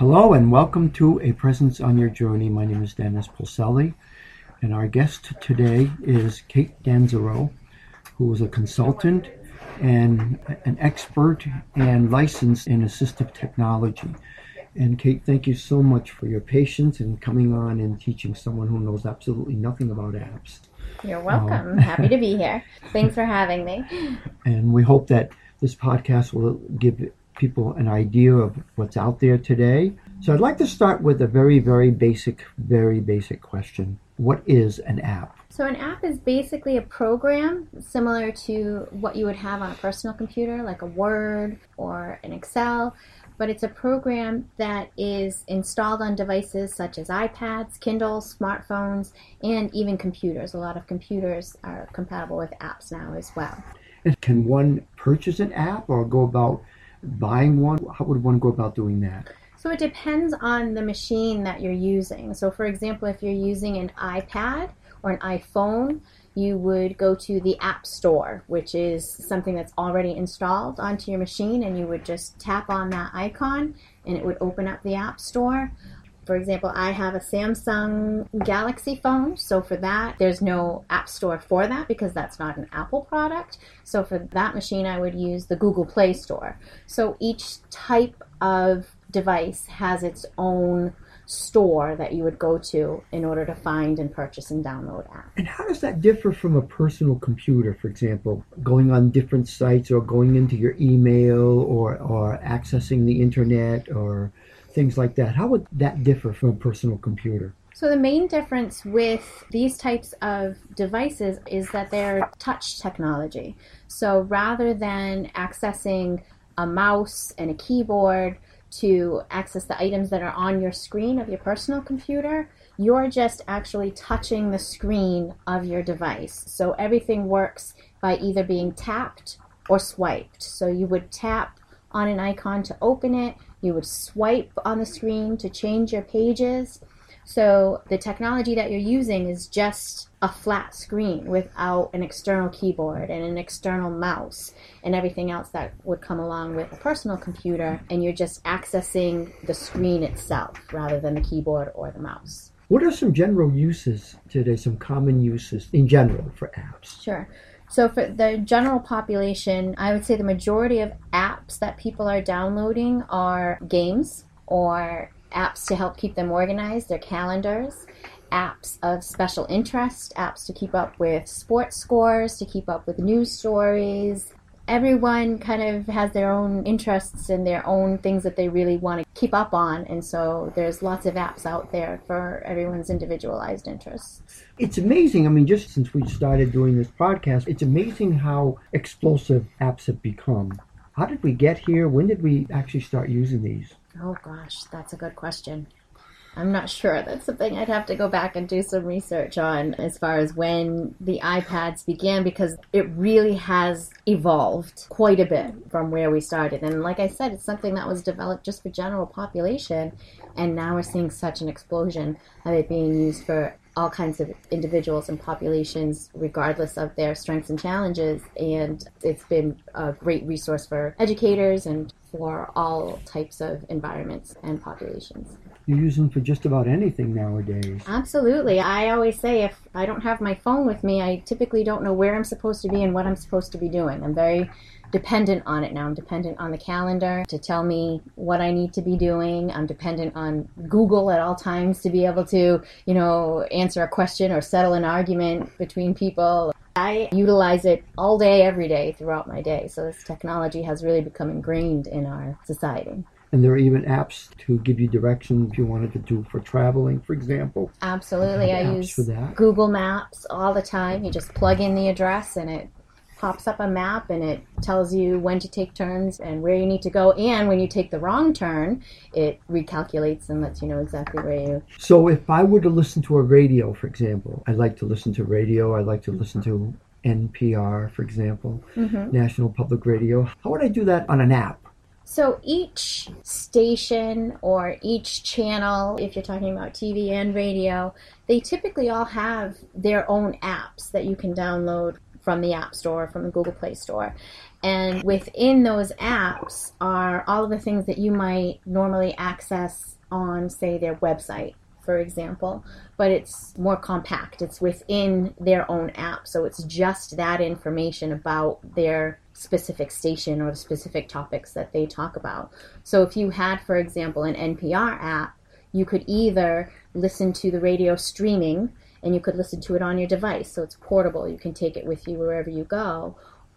Hello and welcome to A Presence on Your Journey. My name is Dennis Pulselli, and our guest today is Kate Danzaro, who is a consultant and an expert and licensed in assistive technology. And Kate, thank you so much for your patience and coming on and teaching someone who knows absolutely nothing about apps. You're welcome. Happy to be here. Thanks for having me. And we hope that this podcast will give people an idea of what's out there today. So I'd like to start with a very basic question. What is an app? So an app is basically a program similar to what you would have on a personal computer, like a Word or an Excel, but it's a program that is installed on devices such as iPads, Kindles, smartphones, and even computers. A lot of computers are compatible with apps now as well. And can one purchase an app or go about buying one? How would one go about doing that? So it depends on the machine that you're using. So for example, if you're using an iPad or an iPhone, you would go to the App Store, which is something that's already installed onto your machine, and you would just tap on that icon and it would open up the App Store. For example, I have a Samsung Galaxy phone, so for that, there's no App Store for that because that's not an Apple product. So for that machine, I would use the Google Play Store. So each type of device has its own store that you would go to in order to find and purchase and download apps. And how does that differ from a personal computer, for example, going on different sites or going into your email or accessing the internet or things like that? How would that differ from a personal computer? So the main difference with these types of devices is that they're touch technology. So rather than accessing a mouse and a keyboard to access the items that are on your screen of your personal computer, you're just actually touching the screen of your device. So everything works by either being tapped or swiped. So you would tap on an icon to open it, you would swipe on the screen to change your pages. So the technology that you're using is just a flat screen without an external keyboard and an external mouse and everything else that would come along with a personal computer, and you're just accessing the screen itself rather than the keyboard or the mouse. What are some general uses today, some common uses in general for apps? Sure. So for the general population, I would say the majority of apps that people are downloading are games or apps to help keep them organized, their calendars, apps of special interest, apps to keep up with sports scores, to keep up with news stories. Everyone kind of has their own interests and their own things that they really want to keep up on, and so there's lots of apps out there for everyone's individualized interests. It's amazing. I mean, just since we started doing this podcast, it's amazing how explosive apps have become. How did we get here? When did we actually start using these? Oh gosh, that's a good question. I'm not sure. That's something I'd have to go back and do some research on as far as when the iPads began, because it really has evolved quite a bit from where we started. And like I said, it's something that was developed just for general population, and now we're seeing such an explosion of it being used for all kinds of individuals and populations regardless of their strengths and challenges. And it's been a great resource for educators and for all types of environments and populations. You use them for just about anything nowadays. Absolutely. I always say if I don't have my phone with me, I typically don't know where I'm supposed to be and what I'm supposed to be doing. I'm very dependent on it now. I'm dependent on the calendar to tell me what I need to be doing. I'm dependent on Google at all times to be able to, answer a question or settle an argument between people. I utilize it all day, every day, throughout my day. So this technology has really become ingrained in our society. And there are even apps to give you directions if you wanted to do for traveling, for example. Absolutely. I use Google Maps all the time. You just plug in the address and it pops up a map and it tells you when to take turns and where you need to go. And when you take the wrong turn, it recalculates and lets you know exactly where you... So if I were to listen to a radio, for example, I like to listen to radio. I like to listen to NPR, for example, National Public Radio. How would I do that on an app? So each station or each channel, if you're talking about TV and radio, they typically all have their own apps that you can download from the App Store, from the Google Play Store. And within those apps are all of the things that you might normally access on, say, their website, for example, but it's more compact. It's within their own app, so it's just that information about their specific station or the specific topics that they talk about. So if you had, for example, an NPR app, you could either listen to the radio streaming, and you could listen to it on your device, so it's portable. You can take it with you wherever you go,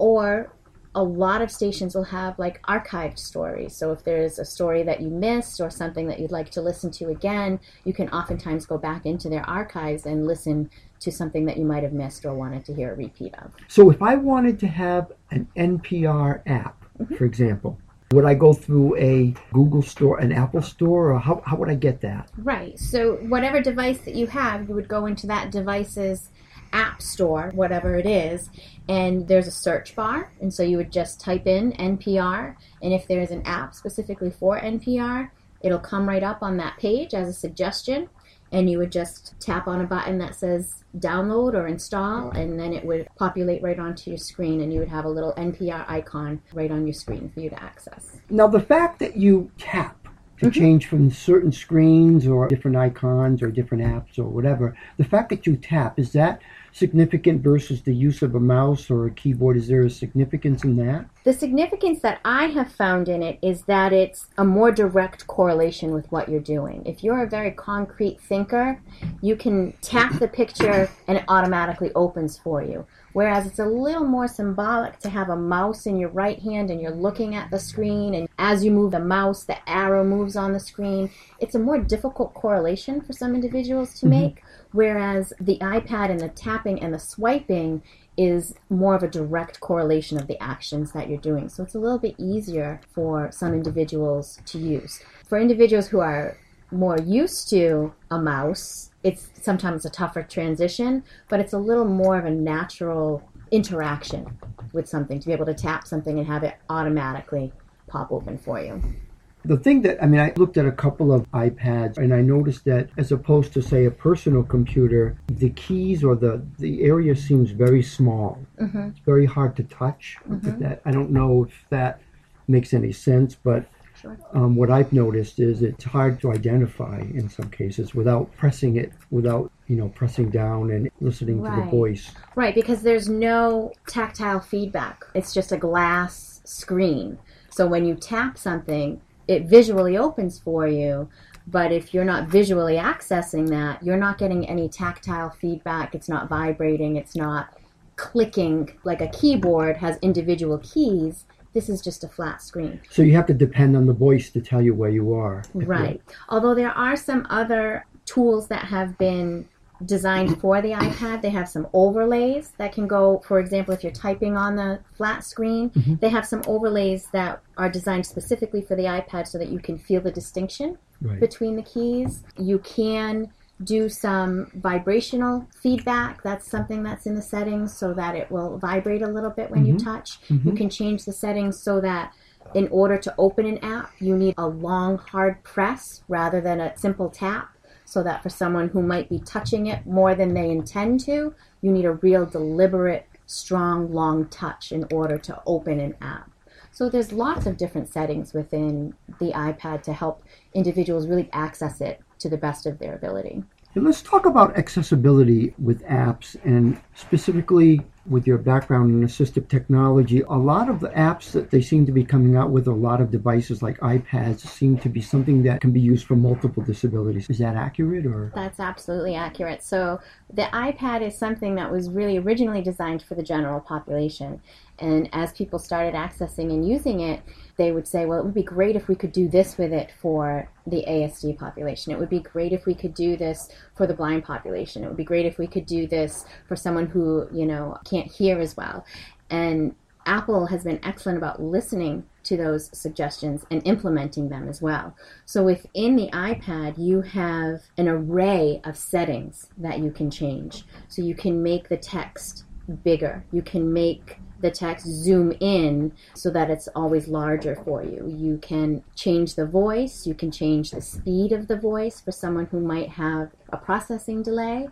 or a lot of stations will have like archived stories. So if there's a story that you missed or something that you'd like to listen to again, you can oftentimes go back into their archives and listen to something that you might have missed or wanted to hear a repeat of. So if I wanted to have an NPR app, for example, would I go through a Google store, an Apple store, or how would I get that? Right. So whatever device that you have, you would go into that device's app store, whatever it is, and there's a search bar, and so you would just type in NPR, and if there's an app specifically for NPR, it'll come right up on that page as a suggestion, and you would just tap on a button that says download or install, and then it would populate right onto your screen, and you would have a little NPR icon right on your screen for you to access. Now, the fact that you tap to change from certain screens or different icons or different apps or whatever, the fact that you tap, is that significant versus the use of a mouse or a keyboard? Is there a significance in that? The significance that I have found in it is that it's a more direct correlation with what you're doing. If you're a very concrete thinker, you can tap the picture and it automatically opens for you. Whereas it's a little more symbolic to have a mouse in your right hand and you're looking at the screen, and as you move the mouse, the arrow moves on the screen. It's a more difficult correlation for some individuals to make, whereas the iPad and the tapping and the swiping is more of a direct correlation of the actions that you're doing. So it's a little bit easier for some individuals to use. For individuals who are more used to a mouse, it's sometimes a tougher transition, but it's a little more of a natural interaction with something, to be able to tap something and have it automatically pop open for you. The thing that, I looked at a couple of iPads and I noticed that as opposed to, say, a personal computer, the keys or the area seems very small. It's very hard to touch with that. I don't know if that makes any sense, but what I've noticed is it's hard to identify in some cases without pressing it, without, pressing down and listening to the voice. Right, because there's no tactile feedback. It's just a glass screen. So when you tap something, it visually opens for you, but if you're not visually accessing that, you're not getting any tactile feedback. It's not vibrating. It's not clicking like a keyboard has individual keys. This is just a flat screen. So you have to depend on the voice to tell you where you are. Right. Although there are some other tools that have been designed for the iPad. They have some overlays that can go, for example, if you're typing on the flat screen, they have some overlays that are designed specifically for the iPad so that you can feel the distinction between the keys. You can do some vibrational feedback. That's something that's in the settings so that it will vibrate a little bit when you touch. You can change the settings so that in order to open an app, you need a long, hard press rather than a simple tap, so that for someone who might be touching it more than they intend to, you need a real deliberate, strong, long touch in order to open an app. So there's lots of different settings within the iPad to help individuals really access it to the best of their ability. And let's talk about accessibility with apps, and specifically with your background in assistive technology. A lot of the apps that they seem to be coming out with, a lot of devices like iPads, seem to be something that can be used for multiple disabilities. Is that accurate? Or That's absolutely accurate. So the iPad is something that was really originally designed for the general population. And as people started accessing and using it, they would say, well, it would be great if we could do this with it for the ASD population. It would be great if we could do this for the blind population. It would be great if we could do this for someone who, can't hear as well. And Apple has been excellent about listening to those suggestions and implementing them as well. So within the iPad, you have an array of settings that you can change. So you can make the text bigger. You can make the text zoom in so that it's always larger for you. You can change the voice. You can change the speed of the voice for someone who might have a processing delay.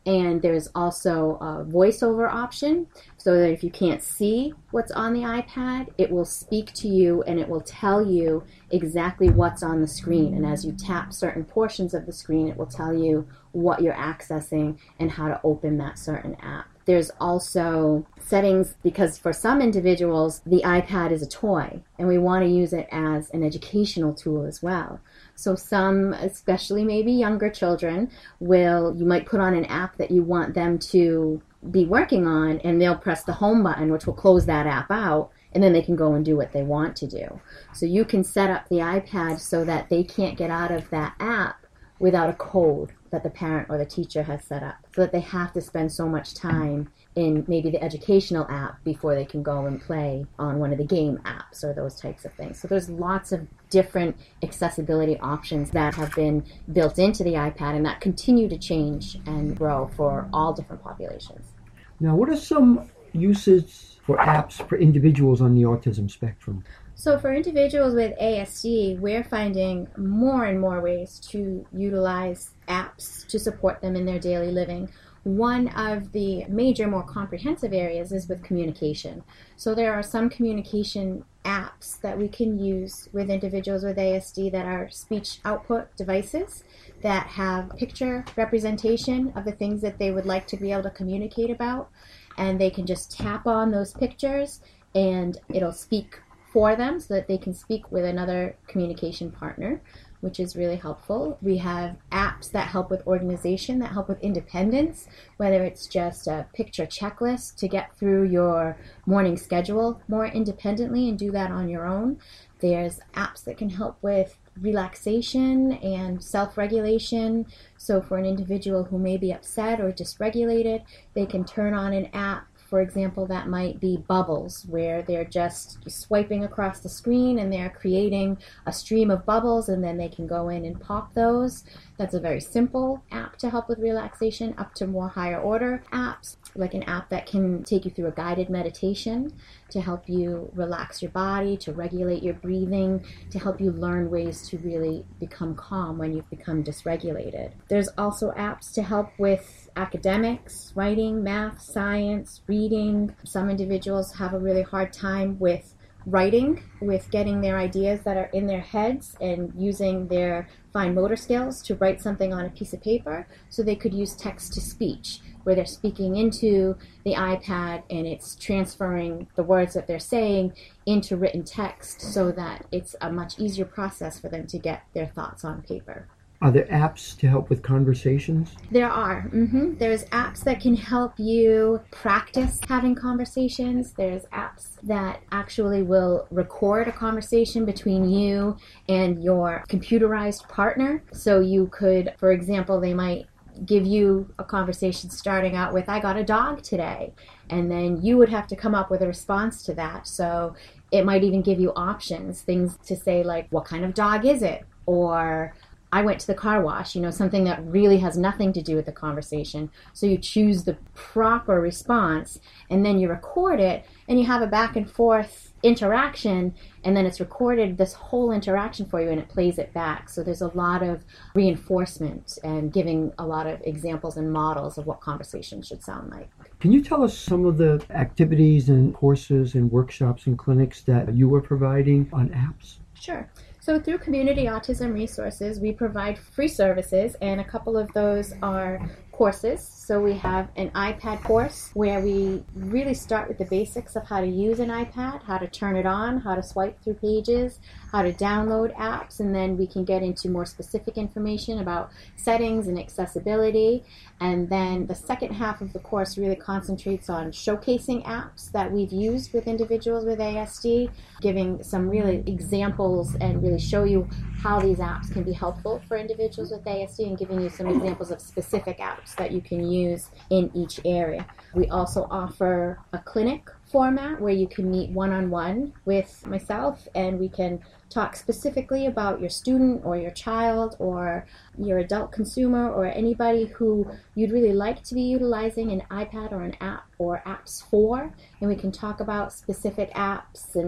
And there's also a voiceover option, so that if you can't see what's on the iPad, it will speak to you and it will tell you exactly what's on the screen. And as you tap certain portions of the screen, it will tell you what you're accessing and how to open that certain app. There's also settings, because for some individuals, the iPad is a toy, and we want to use it as an educational tool as well. So some, especially maybe younger children, you might put on an app that you want them to be working on, and they'll press the home button, which will close that app out, and then they can go and do what they want to do. So you can set up the iPad so that they can't get out of that app without a code that the parent or the teacher has set up, so that they have to spend so much time in maybe the educational app before they can go and play on one of the game apps or those types of things. So there's lots of different accessibility options that have been built into the iPad and that continue to change and grow for all different populations. Now, what are some uses for apps for individuals on the autism spectrum? So for individuals with ASD, we're finding more and more ways to utilize apps to support them in their daily living. One of the major, more comprehensive areas is with communication. So there are some communication apps that we can use with individuals with ASD that are speech output devices that have picture representation of the things that they would like to be able to communicate about. And they can just tap on those pictures and it'll speak for them so that they can speak with another communication partner, which is really helpful. We have apps that help with organization, that help with independence, whether it's just a picture checklist to get through your morning schedule more independently and do that on your own. There's apps that can help with relaxation and self-regulation. So for an individual who may be upset or dysregulated, they can turn on an app. For example, that might be Bubbles, where they're just swiping across the screen and they're creating a stream of bubbles, and then they can go in and pop those. That's a very simple app to help with relaxation, up to more higher order apps, like an app that can take you through a guided meditation to help you relax your body, to regulate your breathing, to help you learn ways to really become calm when you've become dysregulated. There's also apps to help with academics, writing, math, science, reading. Some individuals have a really hard time with writing, with getting their ideas that are in their heads and using their fine motor skills to write something on a piece of paper. So they could use text to speech, where they're speaking into the iPad and it's transferring the words that they're saying into written text so that it's a much easier process for them to get their thoughts on paper. Are there apps to help with conversations? There are. There's apps that can help you practice having conversations. There's apps that actually will record a conversation between you and your computerized partner. So you could, for example, they might give you a conversation starting out with, "I got a dog today." And then you would have to come up with a response to that. So it might even give you options, things to say like, "What kind of dog is it?" Or "I went to the car wash," something that really has nothing to do with the conversation. So you choose the proper response and then you record it and you have a back and forth interaction, and then it's recorded, this whole interaction for you, and it plays it back. So there's a lot of reinforcement and giving a lot of examples and models of what conversation should sound like. Can you tell us some of the activities and courses and workshops and clinics that you are providing on apps? Sure. So through Community Autism Resources, we provide free services, and a couple of those are courses. So we have an iPad course where we really start with the basics of how to use an iPad, how to turn it on, how to swipe through pages, how to download apps, and then we can get into more specific information about settings and accessibility. And then the second half of the course really concentrates on showcasing apps that we've used with individuals with ASD, giving some really examples and really show you how these apps can be helpful for individuals with ASD, and giving you some examples of specific apps that you can use in each area. We also offer a clinic format where you can meet one-on-one with myself, and we can talk specifically about your student or your child or your adult consumer or anybody who you'd really like to be utilizing an iPad or an app or apps for, and we can talk about specific apps and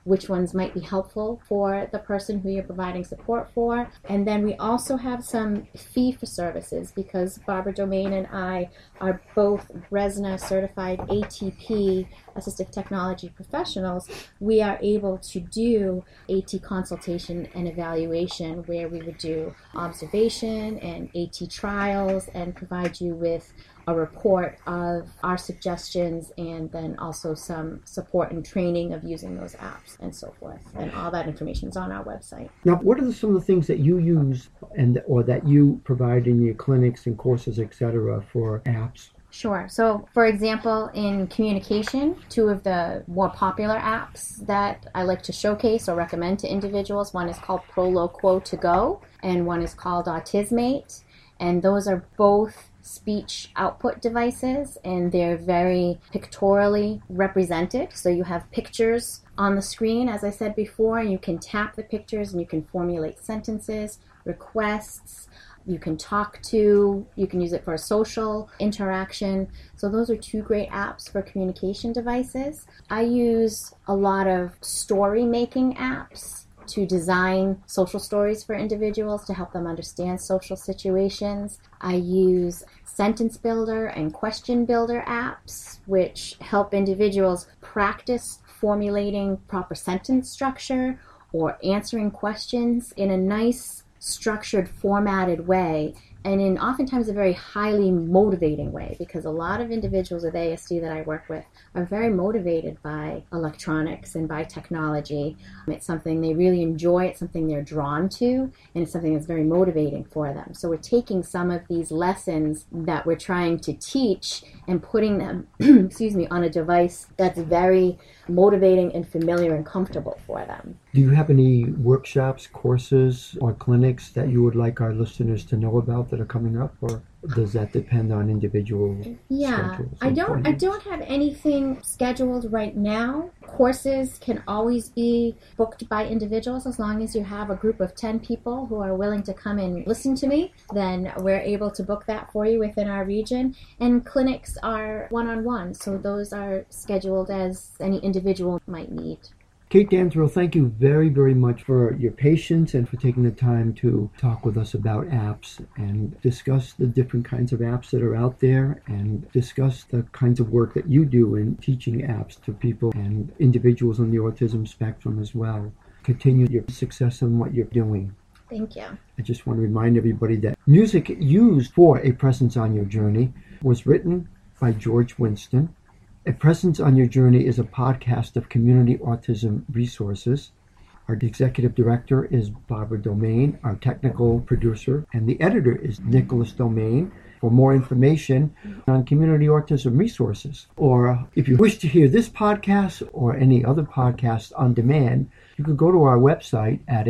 which ones might be helpful for the person who you're providing support for. And then we also have some fee for services, because Barbara Domain and I are both RESNA certified ATP assistive technology professionals. We are able to do AT consultation and evaluation, where we would do observation and AT trials and provide you with a report of our suggestions, and then also some support and training of using those apps and so forth. And all that information is on our website. Now, what are some of the things that you use or that you provide in your clinics and courses, etc., for apps? Sure. So, for example, in communication, two of the more popular apps that I like to showcase or recommend to individuals, one is called Proloquo2Go, and one is called Autismate. And those are both speech output devices, and they're very pictorially represented. So you have pictures on the screen, as I said before, and you can tap the pictures and you can formulate sentences, requests. You can you can use it for social interaction. So those are two great apps for communication devices. I use a lot of story making apps to design social stories for individuals to help them understand social situations. I use sentence builder and question builder apps, which help individuals practice formulating proper sentence structure or answering questions in a nice, structured, formatted way, and in oftentimes a very highly motivating way, because a lot of individuals with ASD that I work with are very motivated by electronics and by technology. It's something they really enjoy, it's something they're drawn to, and it's something that's very motivating for them. So we're taking some of these lessons that we're trying to teach and putting them on a device that's very motivating and familiar and comfortable for them. Do you have any workshops, courses, or clinics that you would like our listeners to know about that are coming up, or does that depend on individual schedules? I don't have anything scheduled right now. Courses can always be booked by individuals as long as you have a group of 10 people who are willing to come and listen to me. Then we're able to book that for you within our region. And clinics are one-on-one, so those are scheduled as any individual might need. Kate Dansborough, thank you very, very much for your patience and for taking the time to talk with us about apps and discuss the different kinds of apps that are out there and discuss the kinds of work that you do in teaching apps to people and individuals on the autism spectrum as well. Continue your success in what you're doing. Thank you. I just want to remind everybody that music used for A Presence on Your Journey was written by George Winston. A Presence on Your Journey is a podcast of community autism resources. Our executive director is Barbara Domain, our technical producer, and the editor is Nicholas Domain. For more information on community autism resources, or if you wish to hear this podcast or any other podcast on demand, you can go to our website at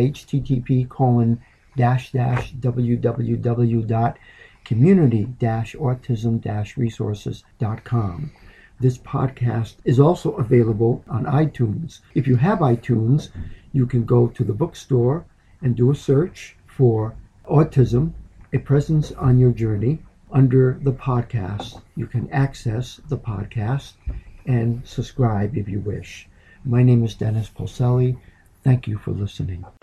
http://www.community-autism-resources.com. This podcast is also available on iTunes. If you have iTunes, you can go to the bookstore and do a search for Autism, A Presence on Your Journey. Under the podcast, you can access the podcast and subscribe if you wish. My name is Dennis Polselli. Thank you for listening.